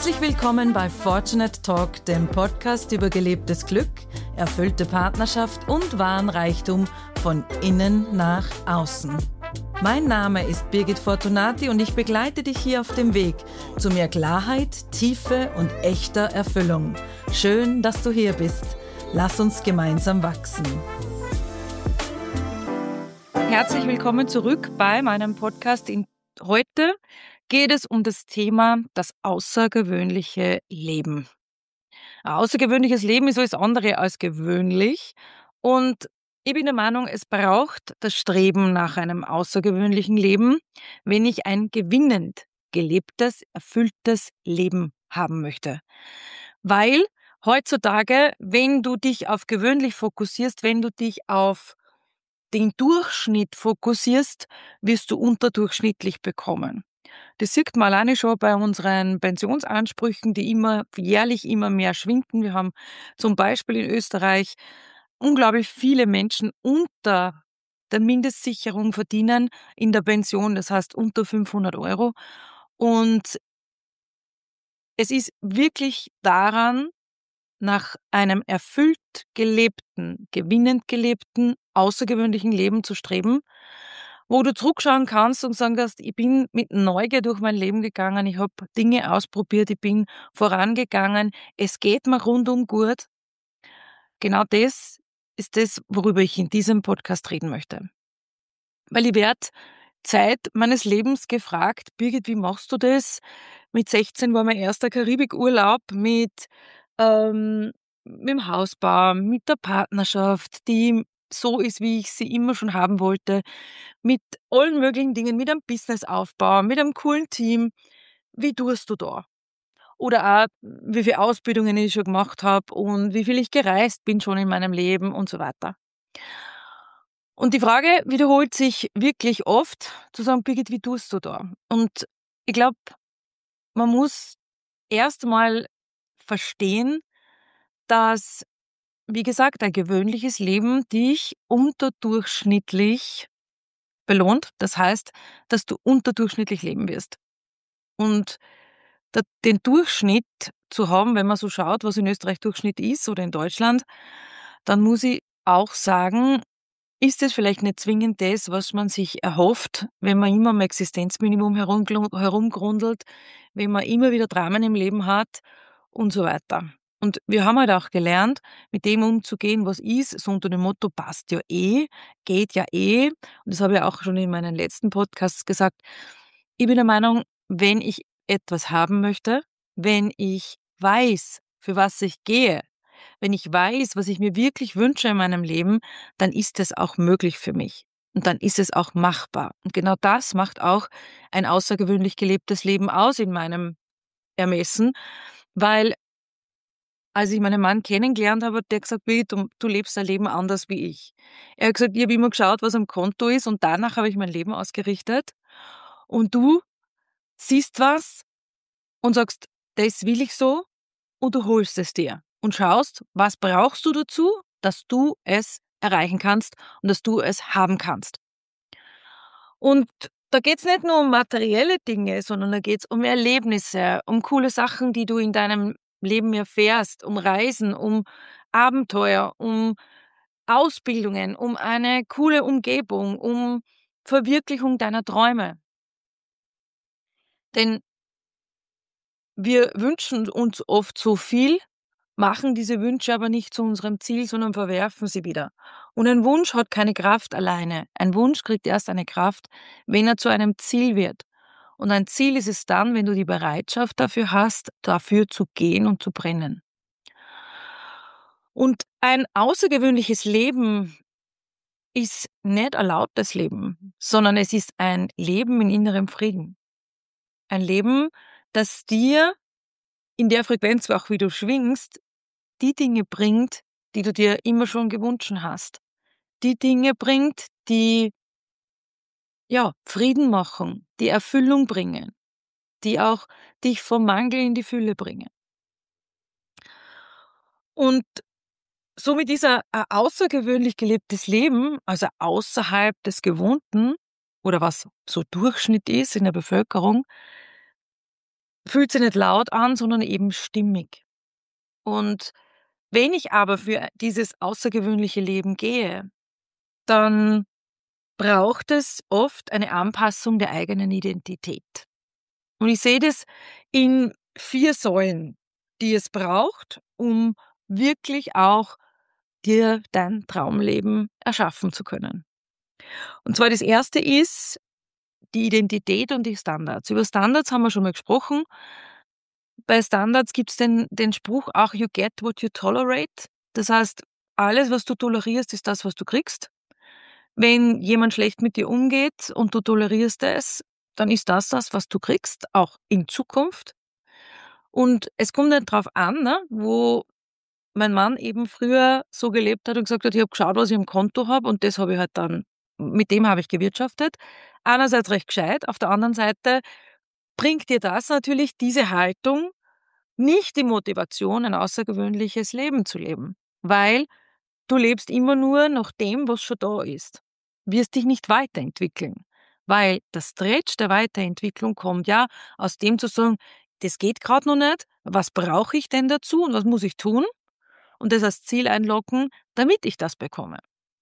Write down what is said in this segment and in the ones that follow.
Herzlich willkommen bei Fortunate Talk, dem Podcast über gelebtes Glück, erfüllte Partnerschaft und wahren Reichtum von innen nach außen. Mein Name ist Birgit Fortunati und ich begleite dich hier auf dem Weg zu mehr Klarheit, Tiefe und echter Erfüllung. Schön, dass du hier bist. Lass uns gemeinsam wachsen. Herzlich willkommen zurück bei meinem Podcast. Heute geht es um das Thema das außergewöhnliche Leben. Ein außergewöhnliches Leben ist alles andere als gewöhnlich und ich bin der Meinung, es braucht das Streben nach einem außergewöhnlichen Leben, wenn ich ein gewinnend gelebtes, erfülltes Leben haben möchte. Weil heutzutage, wenn du dich auf gewöhnlich fokussierst, wenn du dich auf den Durchschnitt fokussierst, wirst du unterdurchschnittlich bekommen. Das sieht man alleine schon bei unseren Pensionsansprüchen, die jährlich immer mehr schwinden. Wir haben zum Beispiel in Österreich unglaublich viele Menschen unter der Mindestsicherung verdienen in der Pension, das heißt unter 500 Euro. Und es ist wirklich daran, nach einem erfüllt gelebten, gewinnend gelebten, außergewöhnlichen Leben zu streben, wo du zurückschauen kannst und sagen kannst, ich bin mit Neugier durch mein Leben gegangen, ich habe Dinge ausprobiert, ich bin vorangegangen, es geht mir rundum gut. Genau das ist das, worüber ich in diesem Podcast reden möchte. Weil ich werde Zeit meines Lebens gefragt, Birgit, wie machst du das? Mit 16 war mein erster Karibikurlaub ähm, mit dem Hausbau, mit der Partnerschaft, die so ist, wie ich sie immer schon haben wollte, mit allen möglichen Dingen, mit einem Businessaufbau, mit einem coolen Team. Wie tust du da? Oder auch, wie viele Ausbildungen ich schon gemacht habe und wie viel ich gereist bin schon in meinem Leben und so weiter. Und die Frage wiederholt sich wirklich oft, zu sagen, Birgit, wie tust du da? Und ich glaube, man muss erst mal verstehen, dass, wie gesagt, ein gewöhnliches Leben dich unterdurchschnittlich belohnt. Das heißt, dass du unterdurchschnittlich leben wirst. Und den Durchschnitt zu haben, wenn man so schaut, was in Österreich Durchschnitt ist oder in Deutschland, dann muss ich auch sagen, ist es vielleicht nicht zwingend das, was man sich erhofft, wenn man immer am Existenzminimum herumgrundelt, wenn man immer wieder Dramen im Leben hat und so weiter. Und wir haben halt auch gelernt, mit dem umzugehen, was ist, so unter dem Motto, passt ja eh, geht ja eh. Und das habe ich auch schon in meinen letzten Podcasts gesagt. Ich bin der Meinung, wenn ich etwas haben möchte, wenn ich weiß, für was ich gehe, wenn ich weiß, was ich mir wirklich wünsche in meinem Leben, dann ist es auch möglich für mich. Und dann ist es auch machbar. Und genau das macht auch ein außergewöhnlich gelebtes Leben aus in meinem Ermessen, weil als ich meinen Mann kennengelernt habe, hat der gesagt, wie, du lebst dein Leben anders wie ich. Er hat gesagt, ich habe immer geschaut, was am Konto ist und danach habe ich mein Leben ausgerichtet. Und du siehst was und sagst, das will ich so und du holst es dir und schaust, was brauchst du dazu, dass du es erreichen kannst und dass du es haben kannst. Und da geht's nicht nur um materielle Dinge, sondern da geht's um Erlebnisse, um coole Sachen, die du in deinem Leben erfährst, um Reisen, um Abenteuer, um Ausbildungen, um eine coole Umgebung, um Verwirklichung deiner Träume. Denn wir wünschen uns oft so viel, machen diese Wünsche aber nicht zu unserem Ziel, sondern verwerfen sie wieder. Und ein Wunsch hat keine Kraft alleine. Ein Wunsch kriegt erst eine Kraft, wenn er zu einem Ziel wird. Und ein Ziel ist es dann, wenn du die Bereitschaft dafür hast, dafür zu gehen und zu brennen. Und ein außergewöhnliches Leben ist nicht ein lautes Leben, sondern es ist ein Leben in innerem Frieden. Ein Leben, das dir in der Frequenz, auch wie du schwingst, die Dinge bringt, die du dir immer schon gewünscht hast. Die Dinge bringt, die, ja, Frieden machen, die Erfüllung bringen, die auch dich vom Mangel in die Fülle bringen. Und somit ist ein außergewöhnlich gelebtes Leben, also außerhalb des Gewohnten oder was so Durchschnitt ist in der Bevölkerung, fühlt sich nicht laut an, sondern eben stimmig. Und wenn ich aber für dieses außergewöhnliche Leben gehe, dann braucht es oft eine Anpassung der eigenen Identität. Und ich sehe das in 4 Säulen, die es braucht, um wirklich auch dir dein Traumleben erschaffen zu können. Und zwar das erste ist die Identität und die Standards. Über Standards haben wir schon mal gesprochen. Bei Standards gibt's den Spruch auch: „You get what you tolerate." Das heißt, alles, was du tolerierst, ist das, was du kriegst. Wenn jemand schlecht mit dir umgeht und du tolerierst es, dann ist das, was du kriegst, auch in Zukunft. Und es kommt nicht drauf an, ne, wo mein Mann eben früher so gelebt hat und gesagt hat: „Ich habe geschaut, was ich im Konto habe und das habe ich halt dann mit dem habe ich gewirtschaftet." Einerseits recht gescheit, auf der anderen Seite bringt dir das natürlich, diese Haltung, nicht die Motivation, ein außergewöhnliches Leben zu leben, weil du lebst immer nur nach dem, was schon da ist. Wirst dich nicht weiterentwickeln, weil der Stretch der Weiterentwicklung kommt ja aus dem zu sagen: „Das geht grad noch nicht. Was brauche ich denn dazu und was muss ich tun?" Und das als Ziel einloggen, damit ich das bekomme.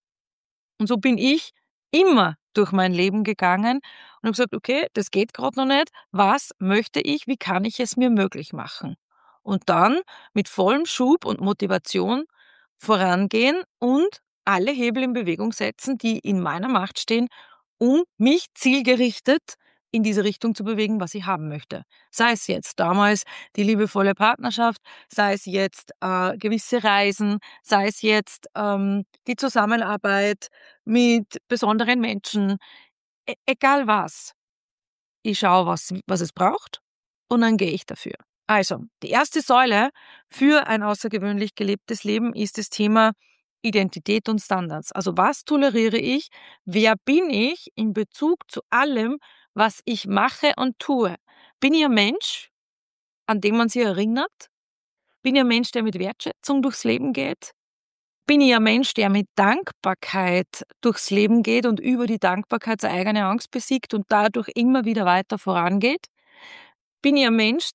Und so bin ich immer durch mein Leben gegangen und habe gesagt: „Okay, das geht grad noch nicht. Was möchte ich? Wie kann ich es mir möglich machen?" Und dann mit vollem Schub und Motivation vorangehen und alle Hebel in Bewegung setzen, die in meiner Macht stehen, um mich zielgerichtet in diese Richtung zu bewegen, was ich haben möchte. Sei es jetzt damals die liebevolle Partnerschaft, sei es jetzt, gewisse Reisen, sei es jetzt, die Zusammenarbeit mit besonderen Menschen, egal was. Ich schaue, was es braucht und dann gehe ich dafür. Also, die erste Säule für ein außergewöhnlich gelebtes Leben ist das Thema Identität und Standards. Also, was toleriere ich? Wer bin ich in Bezug zu allem, was ich mache und tue? Bin ich ein Mensch, an den man sich erinnert? Bin ich ein Mensch, der mit Wertschätzung durchs Leben geht? Bin ich ein Mensch, der mit Dankbarkeit durchs Leben geht und über die Dankbarkeit seine eigene Angst besiegt und dadurch immer wieder weiter vorangeht? Bin ich ein Mensch,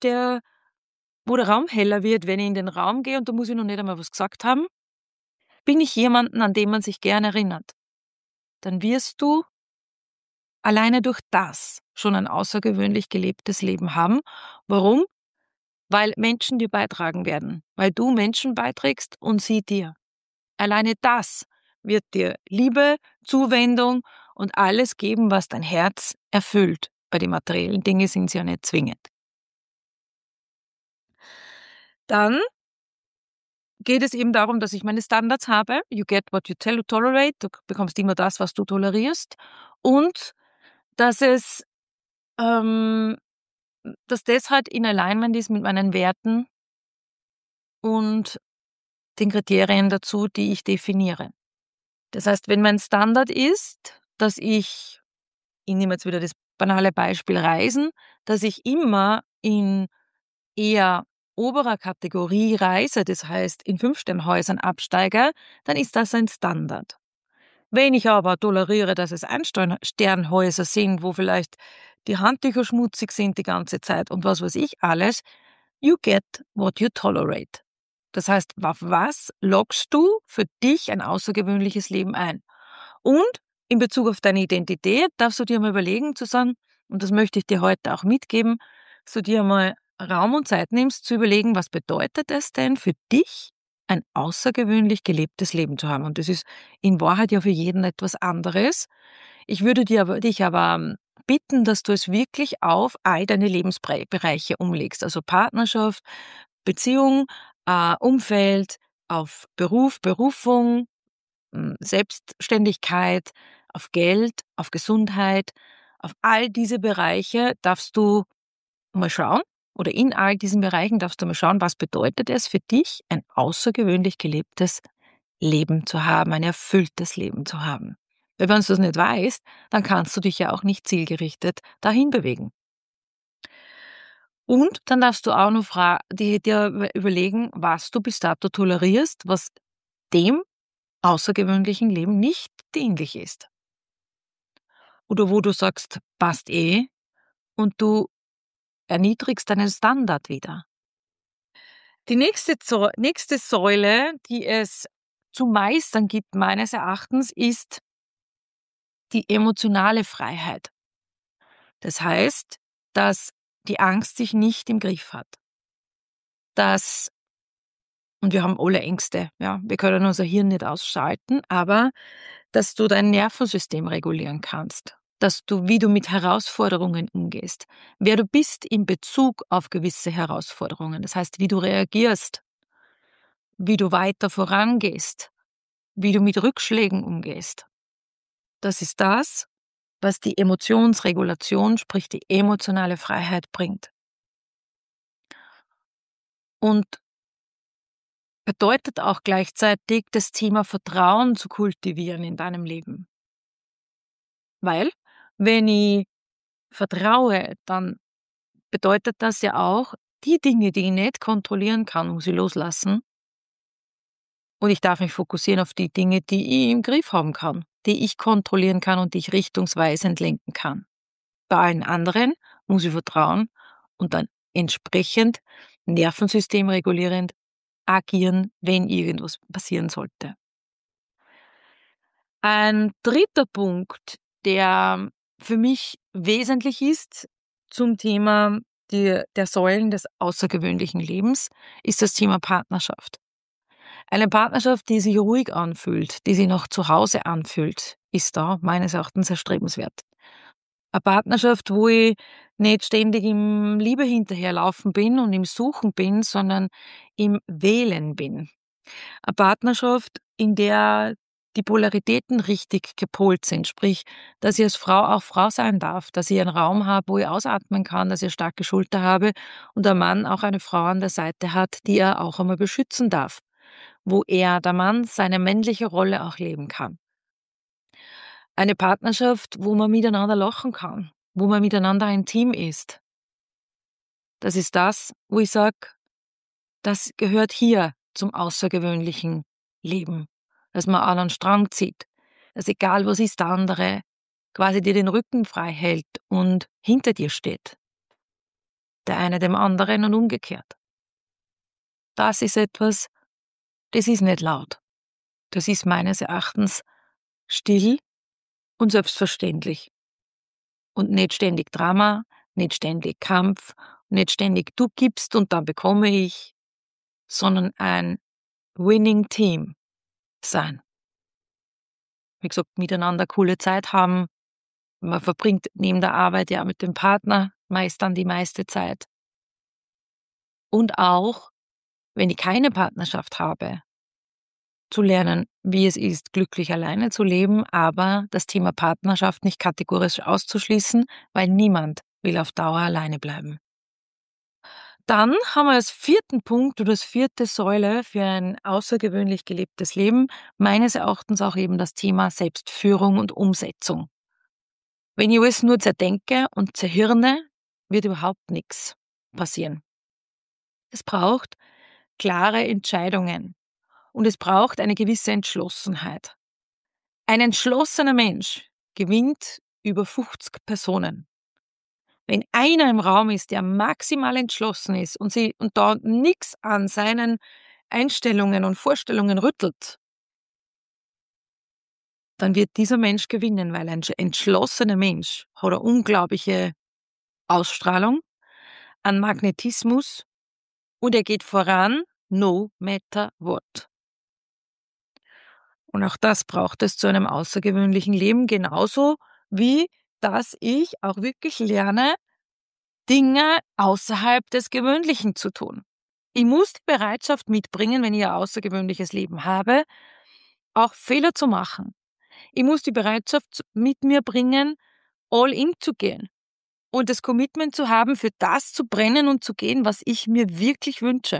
wo der Raum heller wird, wenn ich in den Raum gehe und da muss ich noch nicht einmal was gesagt haben? Bin ich jemanden, an den man sich gern erinnert? Dann wirst du alleine durch das schon ein außergewöhnlich gelebtes Leben haben. Warum? Weil Menschen dir beitragen werden, weil du Menschen beiträgst und sie dir. Alleine das wird dir Liebe, Zuwendung und alles geben, was dein Herz erfüllt. Bei den materiellen Dingen sind sie ja nicht zwingend. Dann geht es eben darum, dass ich meine Standards habe. You get what you tolerate. Du bekommst immer das, was du tolerierst. Und dass ähm, dass das halt in Alignment ist mit meinen Werten und den Kriterien dazu, die ich definiere. Das heißt, wenn mein Standard ist, dass ich nehme jetzt wieder das banale Beispiel Reisen, dass ich immer in eher oberer Kategorie reise, das heißt in 5-Sternhäusern absteige, dann ist das ein Standard. Wenn ich aber toleriere, dass es Ein-Sternhäuser sind, wo vielleicht die Handtücher schmutzig sind die ganze Zeit und was weiß ich alles, you get what you tolerate. Das heißt, auf was loggst du für dich ein außergewöhnliches Leben ein? Und in Bezug auf deine Identität darfst du dir mal überlegen zu sagen, und das möchte ich dir heute auch mitgeben, dass du dir mal Raum und Zeit nimmst zu überlegen, was bedeutet es denn für dich, ein außergewöhnlich gelebtes Leben zu haben? Und das ist in Wahrheit ja für jeden etwas anderes. Ich würde dich aber bitten, dass du es wirklich auf all deine Lebensbereiche umlegst, also Partnerschaft, Beziehung, Umfeld, auf Beruf, Berufung, Selbstständigkeit, auf Geld, auf Gesundheit, auf all diese Bereiche darfst du mal schauen oder in all diesen Bereichen darfst du mal schauen, was bedeutet es für dich, ein außergewöhnlich gelebtes Leben zu haben, ein erfülltes Leben zu haben. Weil wenn du das nicht weißt, dann kannst du dich ja auch nicht zielgerichtet dahin bewegen. Und dann darfst du auch noch dir überlegen, was du bis dato tolerierst, was dem außergewöhnlichen Leben nicht dienlich ist. Oder wo du sagst, passt eh und du erniedrigst deinen Standard wieder. Die nächste Säule, die es zu meistern gibt, meines Erachtens, ist die emotionale Freiheit. Das heißt, dass die Angst dich nicht im Griff hat. Und wir haben alle Ängste, ja. Wir können unser Hirn nicht ausschalten, aber dass du dein Nervensystem regulieren kannst, wie du mit Herausforderungen umgehst, wer du bist in Bezug auf gewisse Herausforderungen. Das heißt, wie du reagierst, wie du weiter vorangehst, wie du mit Rückschlägen umgehst. Das ist das, was die Emotionsregulation, sprich die emotionale Freiheit bringt. Und bedeutet auch gleichzeitig, das Thema Vertrauen zu kultivieren in deinem Leben. Weil, wenn ich vertraue, dann bedeutet das ja auch, die Dinge, die ich nicht kontrollieren kann, muss ich loslassen. Und ich darf mich fokussieren auf die Dinge, die ich im Griff haben kann, die ich kontrollieren kann und die ich richtungsweisend lenken kann. Bei allen anderen muss ich vertrauen und dann entsprechend nervensystemregulierend agieren, wenn irgendwas passieren sollte. Ein dritter Punkt, der für mich wesentlich ist zum Thema der Säulen des außergewöhnlichen Lebens, ist das Thema Partnerschaft. Eine Partnerschaft, die sich ruhig anfühlt, die sich noch zu Hause anfühlt, ist da meines Erachtens erstrebenswert. Eine Partnerschaft, wo ich nicht ständig im Liebe hinterherlaufen bin und im Suchen bin, sondern im Wählen bin. Eine Partnerschaft, in der die Polaritäten richtig gepolt sind, sprich, dass ich als Frau auch Frau sein darf, dass ich einen Raum habe, wo ich ausatmen kann, dass ich eine starke Schulter habe und der Mann auch eine Frau an der Seite hat, die er auch einmal beschützen darf, wo der Mann, seine männliche Rolle auch leben kann. Eine Partnerschaft, wo man miteinander lachen kann, wo man miteinander ein Team ist. Das ist das, wo ich sage, das gehört hier zum außergewöhnlichen Leben, dass man an einen Strang zieht, dass egal was ist, der andere quasi dir den Rücken frei hält und hinter dir steht. Der eine dem anderen und umgekehrt. Das ist etwas, das ist nicht laut. Das ist meines Erachtens still und selbstverständlich. Und nicht ständig Drama, nicht ständig Kampf, nicht ständig du gibst und dann bekomme ich, sondern ein Winning Team sein. Wie gesagt, miteinander coole Zeit haben. Man verbringt neben der Arbeit ja mit dem Partner meist dann die meiste Zeit. Und auch, wenn ich keine Partnerschaft habe, zu lernen, wie es ist, glücklich alleine zu leben, aber das Thema Partnerschaft nicht kategorisch auszuschließen, weil niemand will auf Dauer alleine bleiben. Dann haben wir als vierten Punkt oder als vierte Säule für ein außergewöhnlich gelebtes Leben meines Erachtens auch eben das Thema Selbstführung und Umsetzung. Wenn ich alles nur zerdenke und zerhirne, wird überhaupt nichts passieren. Es braucht klare Entscheidungen und es braucht eine gewisse Entschlossenheit. Ein entschlossener Mensch gewinnt über 50 Personen. Wenn einer im Raum ist, der maximal entschlossen ist und da nichts an seinen Einstellungen und Vorstellungen rüttelt, dann wird dieser Mensch gewinnen, weil ein entschlossener Mensch hat eine unglaubliche Ausstrahlung, einen Magnetismus und er geht voran, no matter what. Und auch das braucht es zu einem außergewöhnlichen Leben, genauso wie dass ich auch wirklich lerne, Dinge außerhalb des Gewöhnlichen zu tun. Ich muss die Bereitschaft mitbringen, wenn ich ein außergewöhnliches Leben habe, auch Fehler zu machen. Ich muss die Bereitschaft mit mir bringen, all in zu gehen und das Commitment zu haben, für das zu brennen und zu gehen, was ich mir wirklich wünsche.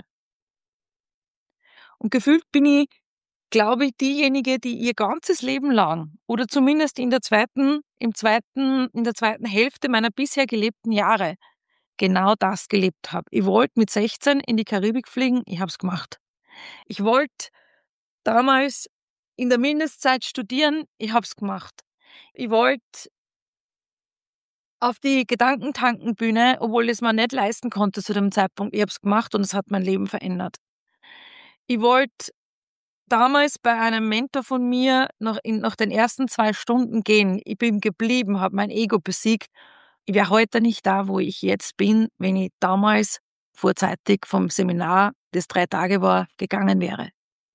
Und gefühlt bin ich, glaube ich, diejenige, die ihr ganzes Leben lang oder zumindest in der zweiten Hälfte meiner bisher gelebten Jahre genau das gelebt habe. Ich wollte mit 16 in die Karibik fliegen, ich habe es gemacht. Ich wollte damals in der Mindestzeit studieren, ich habe es gemacht. Ich wollte auf die Gedankentankenbühne, obwohl ich es mir nicht leisten konnte zu dem Zeitpunkt. Ich habe es gemacht und es hat mein Leben verändert. Ich wollte damals bei einem Mentor von mir nach den ersten 2 Stunden gehen. Ich bin geblieben, habe mein Ego besiegt. Ich wäre heute nicht da, wo ich jetzt bin, wenn ich damals vorzeitig vom Seminar, das 3 Tage war, gegangen wäre.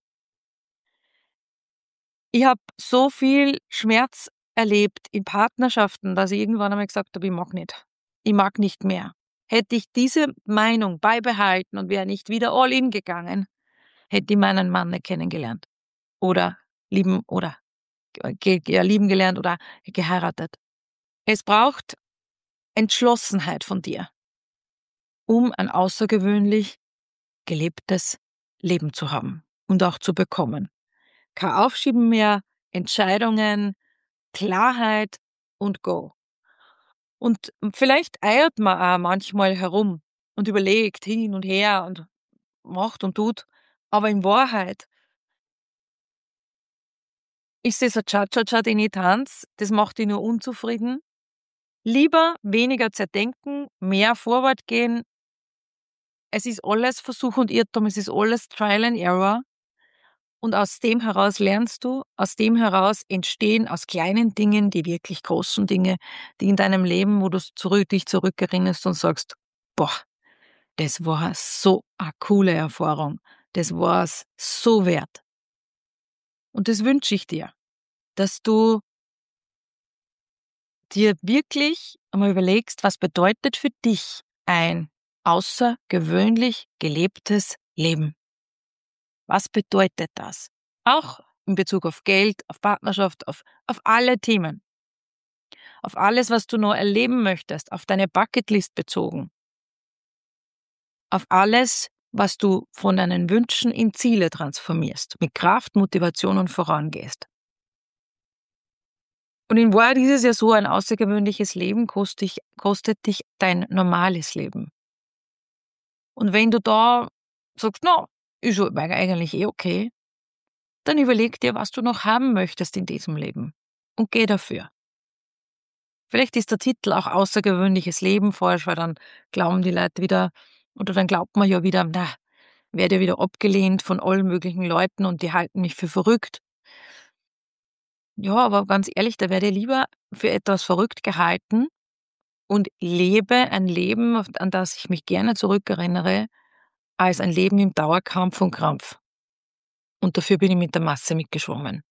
Ich habe so viel Schmerz erlebt in Partnerschaften, dass ich irgendwann einmal gesagt habe, ich mag nicht. Ich mag nicht mehr. Hätte ich diese Meinung beibehalten und wäre nicht wieder all in gegangen, hätte ich meinen Mann nicht kennengelernt. Oder lieben lieben gelernt oder geheiratet. Es braucht Entschlossenheit von dir, um ein außergewöhnlich gelebtes Leben zu haben und auch zu bekommen. Kein Aufschieben mehr, Entscheidungen, Klarheit und Go. Und vielleicht eiert man auch manchmal herum und überlegt hin und her und macht und tut, aber in Wahrheit ist es ein Cha-Cha-Cha, den ich tanze, das macht dich nur unzufrieden. Lieber weniger zerdenken, mehr vorwärts gehen. Es ist alles Versuch und Irrtum, es ist alles Trial and Error. Und aus dem heraus lernst du, aus dem heraus entstehen aus kleinen Dingen die wirklich großen Dinge, die in deinem Leben, wo du dich zurückerinnerst und sagst, boah, das war so eine coole Erfahrung, das war es so wert. Und das wünsche ich dir, dass du dir wirklich einmal überlegst, was bedeutet für dich ein außergewöhnlich gelebtes Leben? Was bedeutet das? Auch in Bezug auf Geld, auf Partnerschaft, auf alle Themen. Auf alles, was du noch erleben möchtest, auf deine Bucketlist bezogen. Auf alles, was du von deinen Wünschen in Ziele transformierst, mit Kraft, Motivation und vorangehst. Und in Wahrheit ist es ja so, ein außergewöhnliches Leben kostet dich dein normales Leben. Und wenn du da sagst, na, ist ja eigentlich okay, dann überleg dir, was du noch haben möchtest in diesem Leben und geh dafür. Vielleicht ist der Titel auch außergewöhnliches Leben falsch, weil dann glauben die Leute wieder, oder dann glaubt man ja wieder, na, werde ja wieder abgelehnt von allen möglichen Leuten und die halten mich für verrückt. Ja, aber ganz ehrlich, da werde ich lieber für etwas verrückt gehalten und lebe ein Leben, an das ich mich gerne zurückerinnere, als ein Leben im Dauerkampf und Krampf. Und dafür bin ich mit der Masse mitgeschwommen.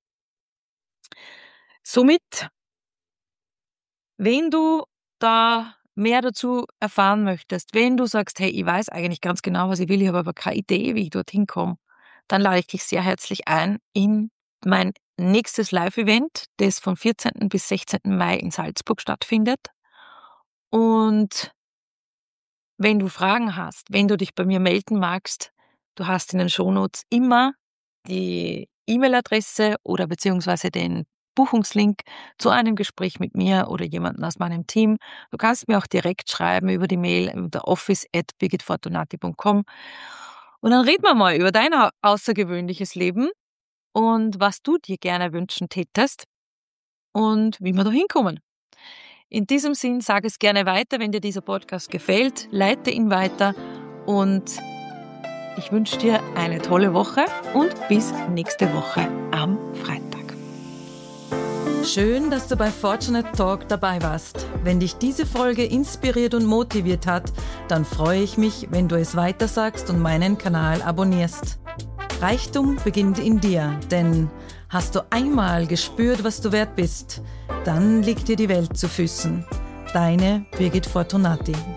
Somit, wenn du da mehr dazu erfahren möchtest, wenn du sagst, hey, ich weiß eigentlich ganz genau, was ich will, ich habe aber keine Idee, wie ich dorthin komme, dann lade ich dich sehr herzlich ein in mein nächstes Live-Event, das vom 14. bis 16. Mai in Salzburg stattfindet. Und wenn du Fragen hast, wenn du dich bei mir melden magst, du hast in den Shownotes immer die E-Mail-Adresse oder beziehungsweise den Buchungslink zu einem Gespräch mit mir oder jemandem aus meinem Team. Du kannst mir auch direkt schreiben über die Mail unter office@birgitfortunati.com und dann reden wir mal über dein außergewöhnliches Leben und was du dir gerne wünschen tätest und wie wir da hinkommen. In diesem Sinn, sag es gerne weiter, wenn dir dieser Podcast gefällt, leite ihn weiter und ich wünsche dir eine tolle Woche und bis nächste Woche am Freitag. Schön, dass du bei Fortunate Talk dabei warst. Wenn dich diese Folge inspiriert und motiviert hat, dann freue ich mich, wenn du es weitersagst und meinen Kanal abonnierst. Reichtum beginnt in dir, denn hast du einmal gespürt, was du wert bist, dann liegt dir die Welt zu Füßen. Deine Birgit Fortunati.